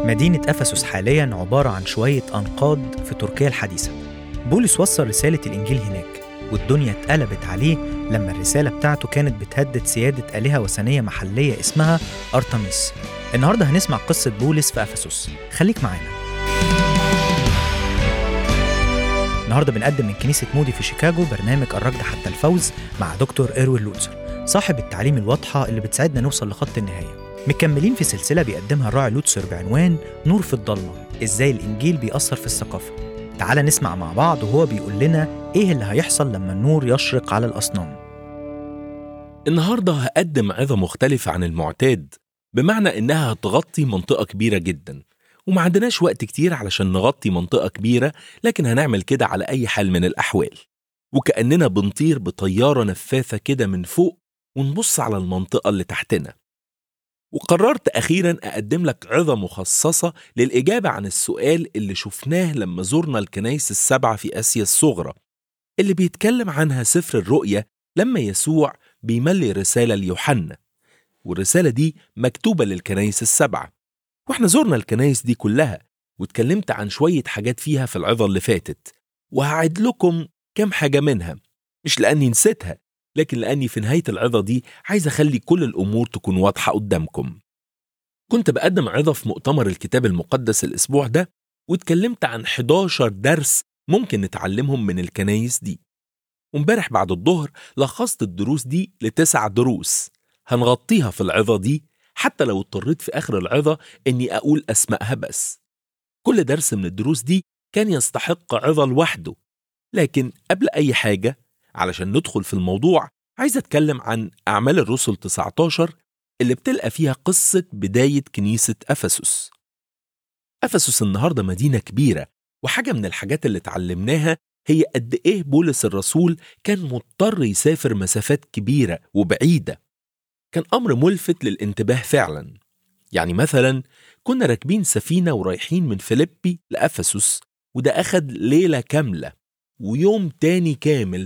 مدينة أفسس حالياً عبارة عن شوية أنقاض في تركيا الحديثة. بولس وصل رسالة الإنجيل هناك، والدنيا اتقلبت عليه لما الرسالة بتاعته كانت بتهدد سيادة آلهة وثنية محلية اسمها أرتميس. النهاردة هنسمع قصة بولس في أفسس، خليك معانا. النهاردة بنقدم من كنيسة مودي في شيكاغو برنامج الركض حتى الفوز مع دكتور إيروين لوتسر، صاحب التعليم الواضحة اللي بتساعدنا نوصل لخط النهاية. مكملين في سلسلة بيقدمها الراعي لوتسر بعنوان نور في الضلمة، إزاي الإنجيل بيأثر في الثقافة. تعال نسمع مع بعض وهو بيقول لنا إيه اللي هيحصل لما النور يشرق على الأصنام. النهاردة هقدم عظة مختلفة عن المعتاد، بمعنى إنها هتغطي منطقة كبيرة جدا، وما عندناش وقت كتير علشان نغطي منطقة كبيرة، لكن هنعمل كده على أي حال من الأحوال، وكأننا بنطير بطيارة نفاثة كده من فوق ونبص على المنطقة اللي تحتنا. وقررت أخيراً أقدم لك عظة مخصصة للإجابة عن السؤال اللي شفناه لما زرنا الكنائس السبعة في آسيا الصغرى، اللي بيتكلم عنها سفر الرؤيا لما يسوع بيملي رسالة ليوحنا، والرسالة دي مكتوبة للكنائس السبعة. واحنا زرنا الكنائس دي كلها واتكلمت عن شوية حاجات فيها في العظة اللي فاتت، وهعد لكم كم حاجة منها، مش لأني نسيتها، لكن لأني في نهاية العظة دي عايز أخلي كل الأمور تكون واضحة قدامكم. كنت بقدم عظة في مؤتمر الكتاب المقدس الأسبوع ده، واتكلمت عن 11 درس ممكن نتعلمهم من الكنايس دي، وامبارح بعد الظهر لخصت الدروس دي ل9 دروس هنغطيها في العظة دي، حتى لو اضطريت في آخر العظة إني أقول أسمائها بس. كل درس من الدروس دي كان يستحق عظة لوحده، لكن قبل أي حاجة علشان ندخل في الموضوع عايز أتكلم عن أعمال الرسل 19 اللي بتلقى فيها قصة بداية كنيسة أفسس. أفسس النهاردة مدينة كبيرة، وحاجة من الحاجات اللي اتعلمناها هي قد إيه بولس الرسول كان مضطر يسافر مسافات كبيرة وبعيدة. كان أمر ملفت للانتباه فعلا. يعني مثلا كنا راكبين سفينة ورايحين من فيليبي لأفسس، وده أخد ليلة كاملة ويوم تاني كامل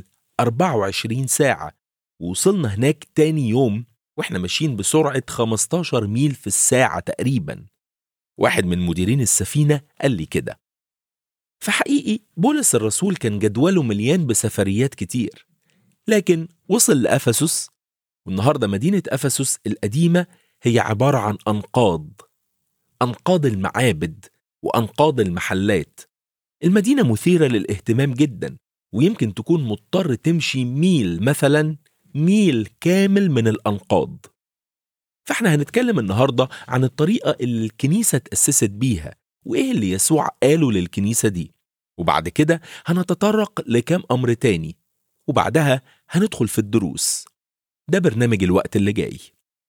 24 ساعة، ووصلنا هناك تاني يوم واحنا ماشيين بسرعة 15 ميل في الساعة تقريبا. واحد من مديرين السفينة قال لي كده. فحقيقي بولس الرسول كان جدوله مليان بسفريات كتير، لكن وصل لأفسس، والنهاردة مدينة أفسس القديمة هي عبارة عن أنقاض المعابد وأنقاض المحلات. المدينة مثيرة للاهتمام جدا، ويمكن تكون مضطر تمشي مثلا ميل كامل من الأنقاض. فاحنا هنتكلم النهاردة عن الطريقة اللي الكنيسة تأسست بيها، وإيه اللي يسوع قاله للكنيسة دي، وبعد كده هنتطرق لكام أمر تاني، وبعدها هندخل في الدروس. ده برنامج الوقت اللي جاي.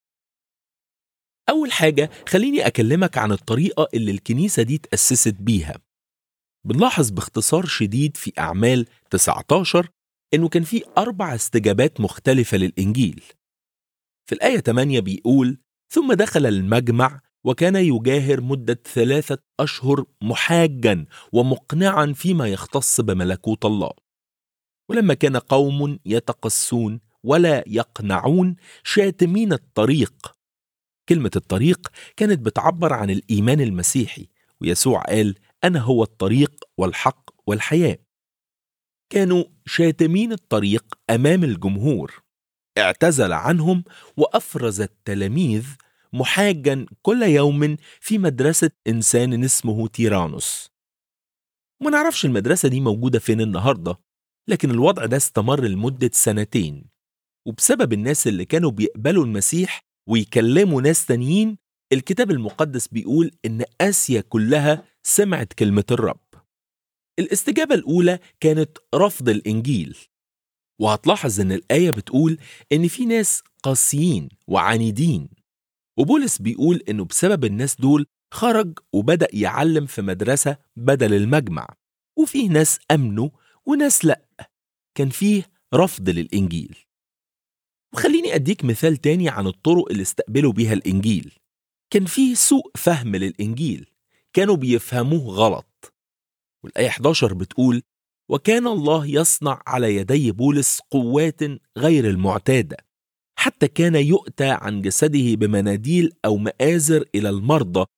أول حاجة خليني أكلمك عن الطريقة اللي الكنيسة دي تأسست بيها. بنلاحظ باختصار شديد في أعمال 19 إنه كان في 4 استجابات مختلفة للإنجيل. في الآية 8 بيقول: ثم دخل المجمع وكان يجاهر مدة 3 أشهر محاجا ومقنعا فيما يختص بملكوت الله. ولما كان قوم يتقسون ولا يقنعون شاتمين الطريق. كلمة الطريق كانت بتعبر عن الإيمان المسيحي، ويسوع قال: أنا هو الطريق والحق والحياة. كانوا شاتمين الطريق أمام الجمهور. اعتزل عنهم وأفرز التلاميذ محاجا كل يوم في مدرسة إنسان اسمه تيرانوس. ما نعرفش المدرسة دي موجودة فين النهاردة، لكن الوضع ده استمر لمدة 2 سنين، وبسبب الناس اللي كانوا بيقبلوا المسيح ويكلموا ناس تانيين، الكتاب المقدس بيقول إن آسيا كلها سمعت كلمة الرب. الاستجابة الأولى كانت رفض الإنجيل، وهتلاحظ إن الآية بتقول إن في ناس قاسيين وعنيدين، وبولس بيقول إنه بسبب الناس دول خرج وبدأ يعلم في مدرسة بدل المجمع، وفيه ناس أمنوا وناس لأ. كان فيه رفض للإنجيل. وخليني أديك مثال تاني عن الطرق اللي استقبلوا بيها الإنجيل. كان فيه سوء فهم للإنجيل، كانوا بيفهموه غلط. والآية 11 بتقول: وكان الله يصنع على يدي بولس قوات غير المعتادة، حتى كان يؤتى عن جسده بمناديل أو مآزر إلى المرضى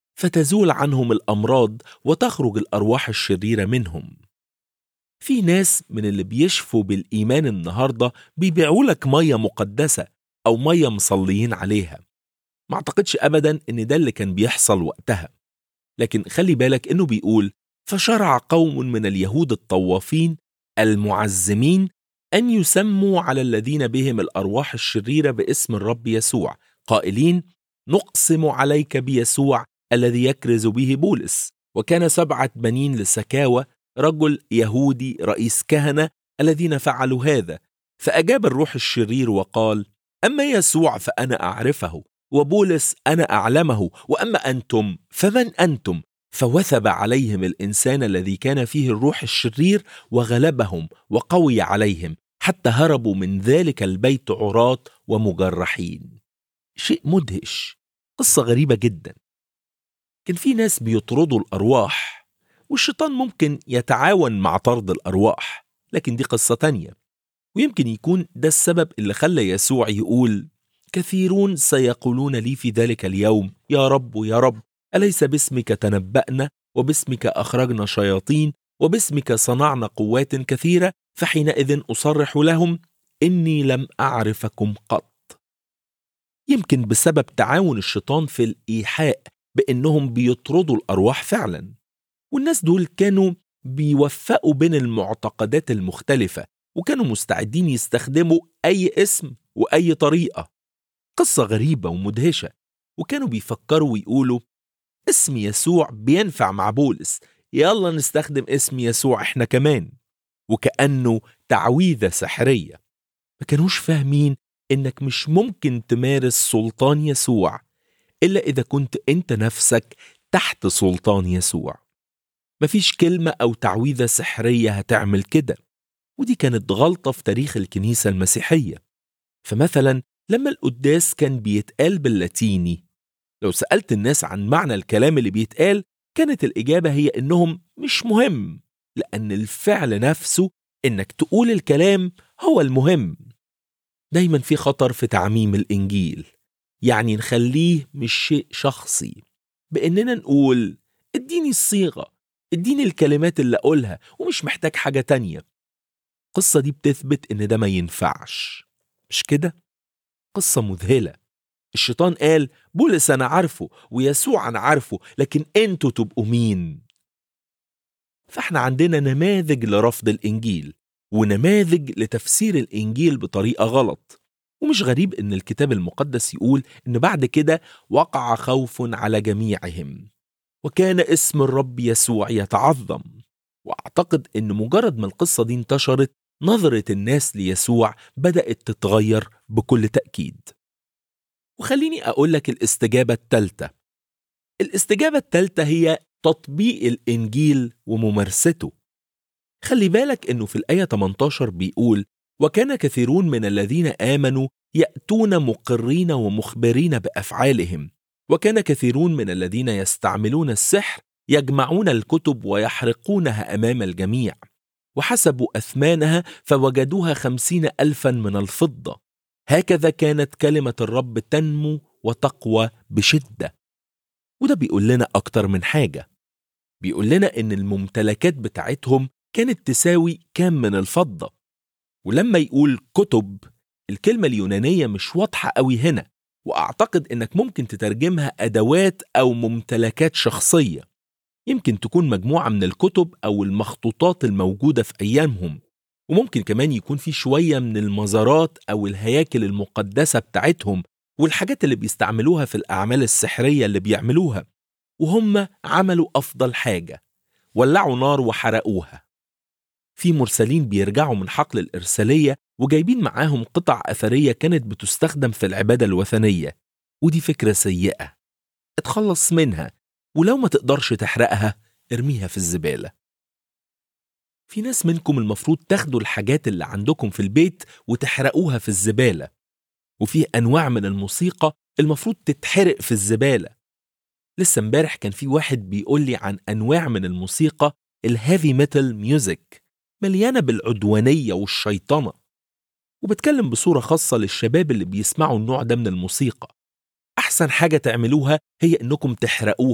فتزول عنهم الأمراض وتخرج الأرواح الشريرة منهم. في ناس من اللي بيشفوا بالإيمان النهاردة بيبيعوا لك مية مقدسة أو مية مصليين عليها. ما أعتقدش أبدا إن ده اللي كان بيحصل وقتها، لكن خلي بالك إنه بيقول: فشرع قوم من اليهود الطوافين المعزمين أن يسموا على الذين بهم الأرواح الشريرة باسم الرب يسوع، قائلين: نقسم عليك بيسوع الذي يكرز به بولس. وكان 7 بنين لسكاوى رجل يهودي رئيس كهنة الذين فعلوا هذا. فأجاب الروح الشرير وقال: أما يسوع فأنا أعرفه، وبولس أنا أعلمه، وأما أنتم فمن أنتم؟ فوثب عليهم الإنسان الذي كان فيه الروح الشرير وغلبهم وقوي عليهم، حتى هربوا من ذلك البيت عراة ومجرحين. شيء مدهش، قصة غريبة جدا. كان في ناس بيطردوا الأرواح، والشيطان ممكن يتعاون مع طرد الأرواح، لكن دي قصة تانية. ويمكن يكون ده السبب اللي خلى يسوع يقول: كثيرون سيقولون لي في ذلك اليوم: يا رب يا رب، أليس باسمك تنبأنا، وباسمك أخرجنا شياطين، وباسمك صنعنا قوات كثيرة؟ فحينئذ أصرح لهم: إني لم أعرفكم قط. يمكن بسبب تعاون الشيطان في الإيحاء بأنهم بيطردوا الأرواح فعلا. والناس دول كانوا بيوفقوا بين المعتقدات المختلفة، وكانوا مستعدين يستخدموا أي اسم وأي طريقة. قصة غريبة ومدهشة. وكانوا بيفكروا ويقولوا: اسم يسوع بينفع مع بولس، يلا نستخدم اسم يسوع احنا كمان، وكأنه تعويذة سحرية. ما كانوش فاهمين إنك مش ممكن تمارس سلطان يسوع إلا إذا كنت أنت نفسك تحت سلطان يسوع. مفيش كلمة أو تعويذة سحرية هتعمل كده. ودي كانت غلطة في تاريخ الكنيسة المسيحية. فمثلا لما القداس كان بيتقال باللاتيني، لو سألت الناس عن معنى الكلام اللي بيتقال، كانت الإجابة هي إنهم مش مهم، لأن الفعل نفسه إنك تقول الكلام هو المهم. دايما في خطر في تعميم الإنجيل، يعني نخليه مش شيء شخصي، بإننا نقول: اديني الصيغة، اديني الكلمات اللي أقولها ومش محتاج حاجة تانية. القصة دي بتثبت إن ده ما ينفعش، مش كده؟ قصة مذهلة. الشيطان قال: بولس أنا عارفه، ويسوع أنا عارفه، لكن أنتوا تبقوا مين؟ فإحنا عندنا نماذج لرفض الإنجيل، ونماذج لتفسير الإنجيل بطريقة غلط. ومش غريب إن الكتاب المقدس يقول إن بعد كده وقع خوف على جميعهم، وكان اسم الرب يسوع يتعظم. وأعتقد إن مجرد ما القصة دي انتشرت، نظرة الناس ليسوع بدأت تتغير بكل تأكيد. وخليني أقول لك الاستجابة الثالثة. الاستجابة الثالثة هي تطبيق الإنجيل وممارسته. خلي بالك إنه في الآية 18 بيقول: وكان كثيرون من الذين آمنوا يأتون مقرين ومخبرين بأفعالهم، وكان كثيرون من الذين يستعملون السحر يجمعون الكتب ويحرقونها أمام الجميع، وحسبوا أثمانها فوجدوها 50,000 من الفضة. هكذا كانت كلمة الرب تنمو وتقوى بشدة. وده بيقول لنا أكتر من حاجة. بيقول لنا إن الممتلكات بتاعتهم كانت تساوي كام من الفضة. ولما يقول كتب، الكلمة اليونانية مش واضحة قوي هنا، وأعتقد إنك ممكن تترجمها أدوات أو ممتلكات شخصية. يمكن تكون مجموعة من الكتب أو المخطوطات الموجودة في أيامهم، وممكن كمان يكون في شوية من المزارات أو الهياكل المقدسة بتاعتهم والحاجات اللي بيستعملوها في الأعمال السحرية اللي بيعملوها. وهم عملوا أفضل حاجة، ولعوا نار وحرقوها. في مرسلين بيرجعوا من حقل الإرسالية وجايبين معاهم قطع أثرية كانت بتستخدم في العبادة الوثنية، ودي فكرة سيئة. اتخلص منها، ولو ما تقدرش تحرقها ارميها في الزبالة. في ناس منكم المفروض تاخدوا الحاجات اللي عندكم في البيت وتحرقوها في الزبالة، وفي أنواع من الموسيقى المفروض تتحرق في الزبالة. لسه امبارح كان في واحد بيقول لي عن أنواع من الموسيقى الهيفي ميتال ميوزك مليانة بالعدوانية والشيطنة، وبتكلم بصورة خاصة للشباب اللي بيسمعوا النوع ده من الموسيقى. أحسن حاجة تعملوها هي إنكم تحرقوها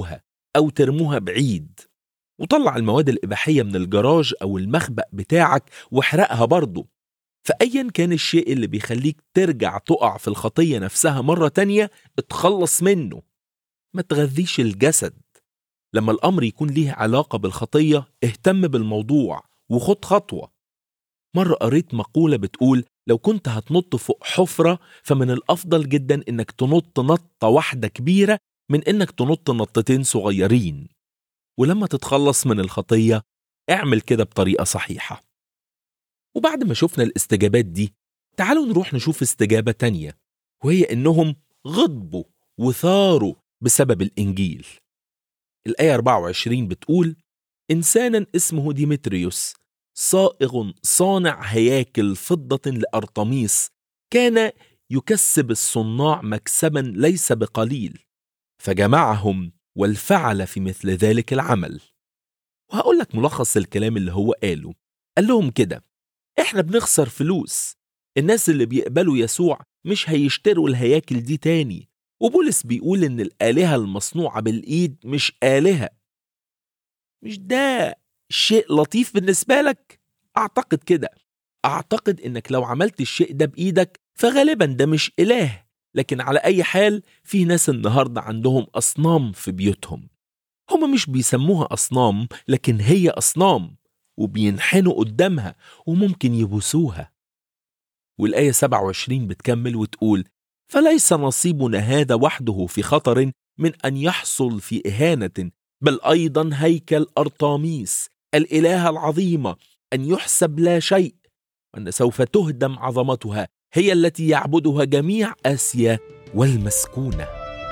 أو ترموها بعيد. وطلع المواد الإباحية من الجراج أو المخبأ بتاعك واحرقها برضه. فأيا كان الشيء اللي بيخليك ترجع تقع في الخطية نفسها مرة تانية، اتخلص منه. ما تغذيش الجسد. لما الأمر يكون ليه علاقة بالخطية، اهتم بالموضوع وخد خطوة. مرة قريت مقولة بتقول لو كنت هتنط فوق حفرة، فمن الأفضل جدا إنك تنط نطة واحدة كبيرة من إنك تنط نطتين صغيرين. ولما تتخلص من الخطية، اعمل كده بطريقة صحيحة. وبعد ما شفنا الاستجابات دي، تعالوا نروح نشوف استجابة تانية، وهي إنهم غضبوا وثاروا بسبب الإنجيل. الآية 24 بتقول: إنسانا اسمه ديمتريوس، صائغ صانع هياكل فضة لأرطميس، كان يكسب الصناع مكسبا ليس بقليل، فجمعهم والفعل في مثل ذلك العمل. وهقول لك ملخص الكلام اللي هو قاله. قال لهم كده: احنا بنخسر فلوس، الناس اللي بيقبلوا يسوع مش هيشتروا الهياكل دي تاني، وبولس بيقول إن الآلهة المصنوعة بالإيد مش آلهة. مش ده شيء لطيف بالنسبة لك؟ أعتقد كده. أعتقد إنك لو عملت الشيء ده بإيدك فغالبا ده مش إله. لكن على أي حال، في ناس النهاردة عندهم أصنام في بيوتهم. هم مش بيسموها أصنام، لكن هي أصنام، وبينحنوا قدامها وممكن يبوسوها. والآية 27 بتكمل وتقول: فليس نصيبنا هذا وحده في خطر من أن يحصل في إهانة، بل أيضا هيكل أرطميس الإلهة العظيمة أن يحسب لا شيء، وأن سوف تهدم عظمتها، هي التي يعبدها جميع آسيا والمسكونة.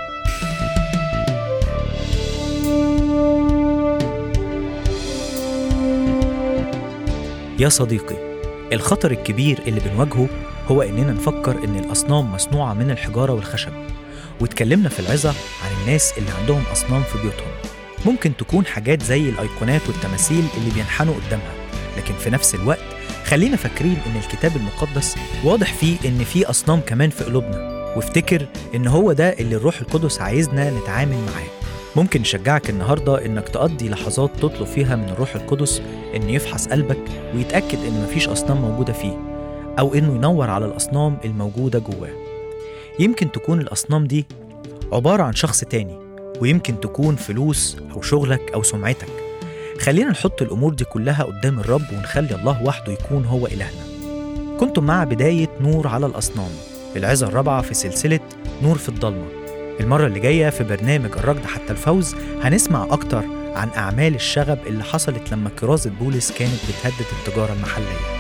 يا صديقي، الخطر الكبير اللي بنواجهه هو إننا نفكر إن الأصنام مصنوعة من الحجارة والخشب. واتكلمنا في العظة عن الناس اللي عندهم أصنام في بيوتهم. ممكن تكون حاجات زي الأيقونات والتماثيل اللي بينحنوا قدامها، لكن في نفس الوقت خلينا فاكرين إن الكتاب المقدس واضح فيه إن في أصنام كمان في قلوبنا، وافتكر إن هو ده اللي الروح القدس عايزنا نتعامل معاه. ممكن نشجعك النهاردة إنك تقضي لحظات تطلب فيها من الروح القدس إنه يفحص قلبك ويتأكد إن مفيش أصنام موجودة فيه، أو إنه ينور على الأصنام الموجودة جواه. يمكن تكون الأصنام دي عبارة عن شخص تاني، ويمكن تكون فلوس أو شغلك أو سمعتك. خلينا نحط الأمور دي كلها قدام الرب ونخلي الله وحده يكون هو إلهنا. كنتم مع بداية نور على الأصنام، العظة الرابعة في سلسلة نور في الضلمة. المرة اللي جاية في برنامج الركض حتى الفوز هنسمع أكتر عن أعمال الشغب اللي حصلت لما كرازة بولس كانت بتهدد التجارة المحلية.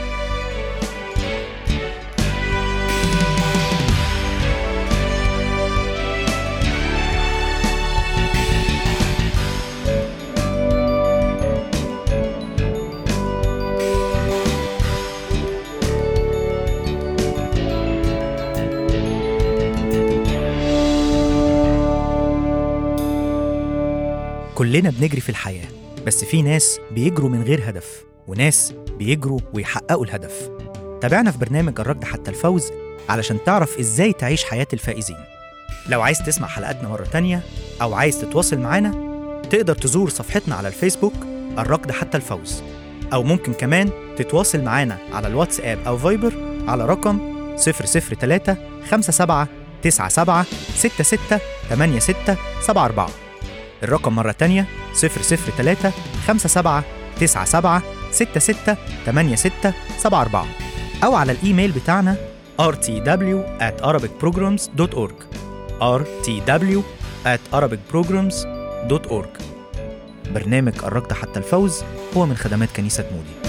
كلنا بنجري في الحياة، بس في ناس بيجروا من غير هدف، وناس بيجروا ويحققوا الهدف. تابعنا في برنامج الركض حتى الفوز علشان تعرف إزاي تعيش حياة الفائزين. لو عايز تسمع حلقاتنا مرة تانية أو عايز تتواصل معنا، تقدر تزور صفحتنا على الفيسبوك الركض حتى الفوز، أو ممكن كمان تتواصل معنا على الواتساب أو فايبر على رقم 003 57 97 66 86 74. الرقم مرة تانية 003 57 97 66 86 74، أو على الإيميل بتاعنا rtw@arabicprograms.org rtw@arabicprograms.org. برنامج الركض حتى الفوز هو من خدمات كنيسة مودي.